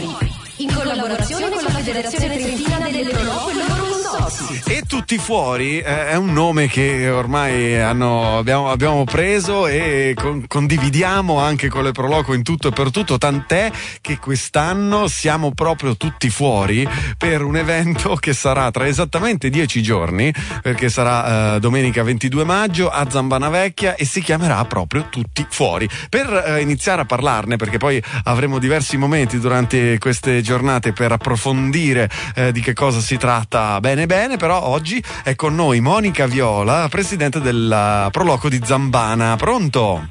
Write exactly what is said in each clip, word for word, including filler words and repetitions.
in collaborazione con la Federazione Trentina delle Proloco e loro consorzi. E Tutti Fuori eh, è un nome che ormai hanno, abbiamo, abbiamo preso e con, condividiamo anche con le Proloco in tutto e per tutto, tant'è che quest'anno siamo proprio tutti fuori per un evento che sarà tra esattamente dieci giorni, perché sarà eh, domenica ventidue maggio a Zambana Vecchia e si chiamerà proprio Tutti Fuori. Per eh, iniziare a parlarne, perché poi avremo diversi momenti durante queste giornate per approfondire eh, di che cosa si tratta bene bene, però oggi è con noi Monica Viola, presidente della Proloco di Zambana. Pronto?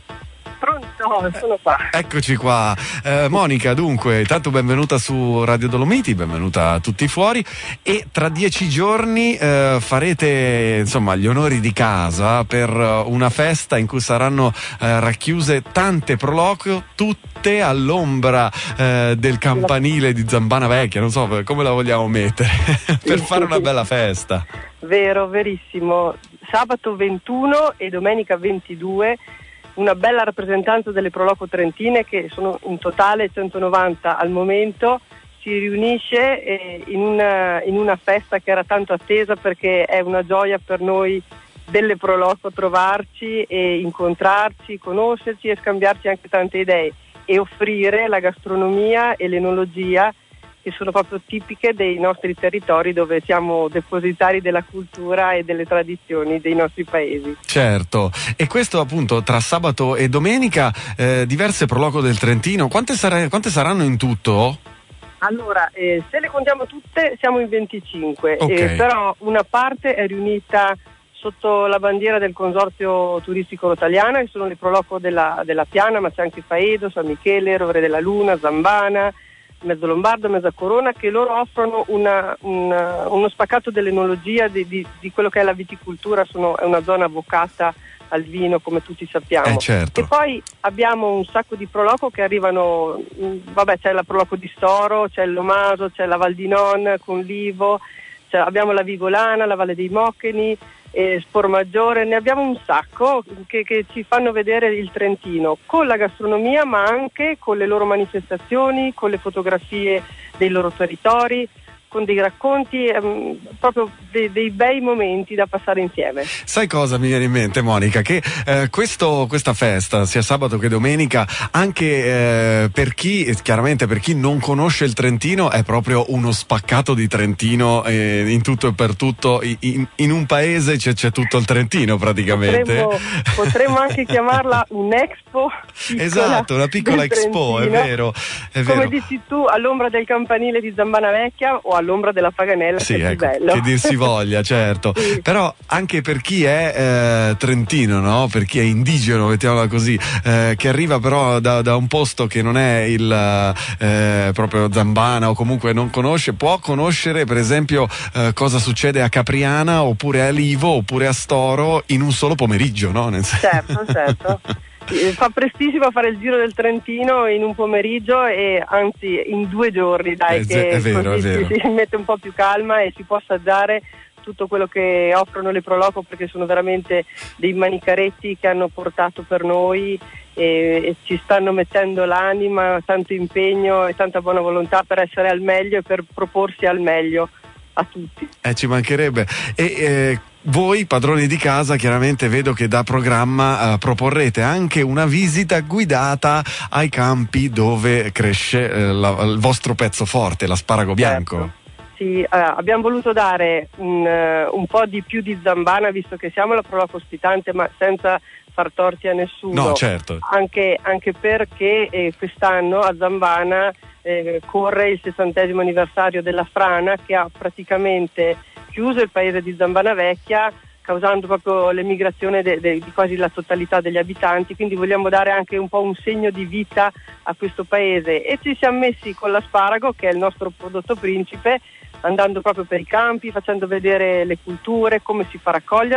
Pronto, sono qua. Eccoci qua. Eh, Monica, dunque, intanto benvenuta su Radio Dolomiti, benvenuta a Tutti Fuori, e tra dieci giorni eh, farete insomma gli onori di casa per una festa in cui saranno eh, racchiuse tante Proloco, tutte all'ombra eh, del campanile di Zambana Vecchia, non so come la vogliamo mettere, per fare una bella festa. Vero, verissimo. Sabato ventuno e domenica ventidue una bella rappresentanza delle Proloco trentine, che sono in totale centonovanta al momento, si riunisce eh, in, una, in una festa che era tanto attesa, perché è una gioia per noi delle Proloco trovarci e incontrarci, conoscerci e scambiarci anche tante idee e offrire la gastronomia e l'enologia che sono proprio tipiche dei nostri territori, dove siamo depositari della cultura e delle tradizioni dei nostri paesi. Certo, e questo appunto tra sabato e domenica, eh, diverse Proloco del Trentino, quante, sare- quante saranno in tutto? Allora, eh, se le contiamo tutte siamo in venticinque, okay. eh, però una parte è riunita sotto la bandiera del Consorzio Turistico Italiano, che sono le Proloco della, della Piana, ma c'è anche Faedo, San Michele, Rovere della Luna, Zambana, Mezzo Lombardo, Mezza Corona, che loro offrono una, una, uno spaccato dell'enologia, di, di, di quello che è la viticoltura. Sono, è una zona vocata al vino, come tutti sappiamo. Eh, certo. E poi abbiamo un sacco di Proloco che arrivano, mh, vabbè, c'è la Proloco di Storo, c'è il Lomaso, c'è la Val di Non con l'Ivo, c'è, abbiamo la Vigolana, la Valle dei Moccheni, eh, Spormaggiore, ne abbiamo un sacco che, che ci fanno vedere il Trentino con la gastronomia, ma anche con le loro manifestazioni, con le fotografie dei loro territori, con dei racconti, ehm, proprio dei, dei bei momenti da passare insieme. Sai cosa mi viene in mente, Monica? Che eh, questo, questa festa, sia sabato che domenica, anche eh, per chi, chiaramente per chi non conosce il Trentino, è proprio uno spaccato di Trentino eh, in tutto e per tutto. In, in un paese c'è, c'è tutto il Trentino praticamente. Potremmo, potremmo anche chiamarla un'expo. Esatto, una piccola expo, è vero, è vero. Come dici tu, all'ombra del campanile di Zambana Vecchia o all'ombra della Paganella, sì, che è ecco, più bello. che dir si voglia, certo. Sì. Però anche per chi è eh, trentino, no? Per chi è indigeno, mettiamola così, eh, che arriva però da, da un posto che non è il eh, proprio Zambana, o comunque non conosce, può conoscere per esempio eh, cosa succede a Capriana oppure a Livo oppure a Storo in un solo pomeriggio, no? Nel senso... Certo, certo. Fa prestissimo a fare il giro del Trentino in un pomeriggio, e anzi in due giorni, dai, è, che è vero, così è vero. Si, si mette un po' più calma e si può assaggiare tutto quello che offrono le Proloco, perché sono veramente dei manicaretti che hanno portato per noi e, e ci stanno mettendo l'anima, tanto impegno e tanta buona volontà per essere al meglio e per proporsi al meglio a tutti. Eh, ci mancherebbe. E eh, voi, padroni di casa, chiaramente vedo che da programma eh, proporrete anche una visita guidata ai campi dove cresce eh, la, il vostro pezzo forte, l'asparago bianco. Certo. Sì, eh, abbiamo voluto dare un, uh, un po' di più di Zambana, visto che siamo la Proloco ospitante, ma senza far torti a nessuno. No, certo. Anche, anche perché eh, quest'anno a Zambana eh, corre il sessantesimo anniversario della frana, che ha praticamente chiuso il paese di Zambana Vecchia, causando proprio l'emigrazione de, de, di quasi la totalità degli abitanti. Quindi vogliamo dare anche un po' un segno di vita a questo paese, e ci siamo messi con l'asparago, che è il nostro prodotto principe, andando proprio per i campi, facendo vedere le culture, come si fa a raccoglierlo,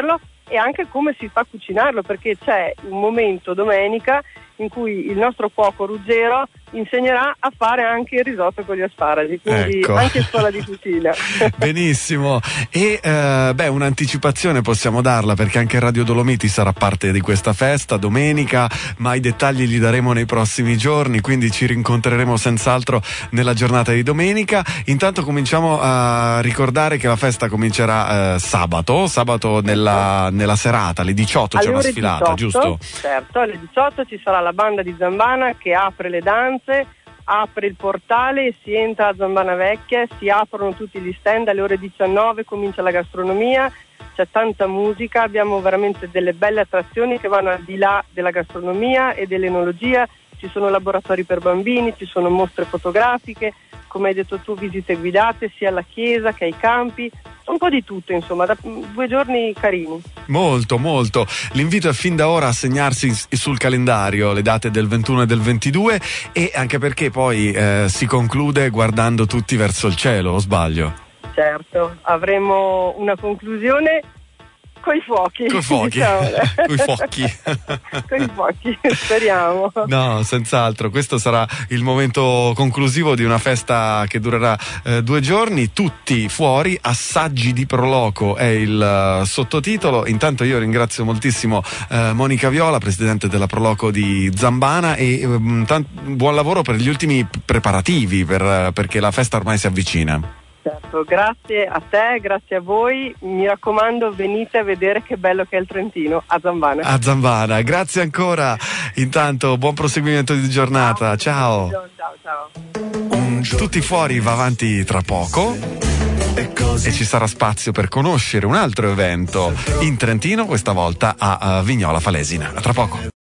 e anche come si fa a cucinarlo, perché c'è un momento domenica in cui il nostro cuoco Ruggero insegnerà a fare anche il risotto con gli asparagi, quindi ecco. Anche scuola di cucina. Benissimo, e eh, beh, un'anticipazione possiamo darla, perché anche Radio Dolomiti sarà parte di questa festa domenica, ma i dettagli li daremo nei prossimi giorni, quindi ci rincontreremo senz'altro nella giornata di domenica. Intanto cominciamo a ricordare che la festa comincerà eh, sabato sabato nella, nella serata alle diciotto, c'è una sfilata, diciotto, giusto? Certo, alle diciotto ci sarà la banda di Zambana che apre le danze, apre il portale e si entra a Zambana Vecchia, si aprono tutti gli stand, alle ore diciannove comincia la gastronomia, c'è tanta musica, abbiamo veramente delle belle attrazioni che vanno al di là della gastronomia e dell'enologia, ci sono laboratori per bambini, ci sono mostre fotografiche, come hai detto tu, visite guidate sia alla chiesa che ai campi, un po' di tutto, insomma, da due giorni carini. Molto, molto. L'invito è fin da ora a segnarsi sul calendario le date del ventuno e del ventidue, e anche perché poi eh, si conclude guardando tutti verso il cielo, o sbaglio? Certo, avremo una conclusione coi fuochi. Coi fuochi, diciamo. coi fuochi. Coi fuochi, speriamo. No, senz'altro, questo sarà il momento conclusivo di una festa che durerà eh, due giorni, tutti fuori, assaggi di Proloco è il uh, sottotitolo. Intanto io ringrazio moltissimo uh, Monica Viola, presidente della Proloco di Zambana, e um, tant- buon lavoro per gli ultimi preparativi, per, uh, perché la festa ormai si avvicina. Certo, grazie a te, grazie a voi, mi raccomando venite a vedere che bello che è il Trentino a Zambana. A Zambana, grazie ancora. Intanto buon proseguimento di giornata, ciao. Ciao, ciao. Tutti fuori va avanti tra poco e ci sarà spazio per conoscere un altro evento in Trentino, questa volta a Vignola Falesina. A tra poco.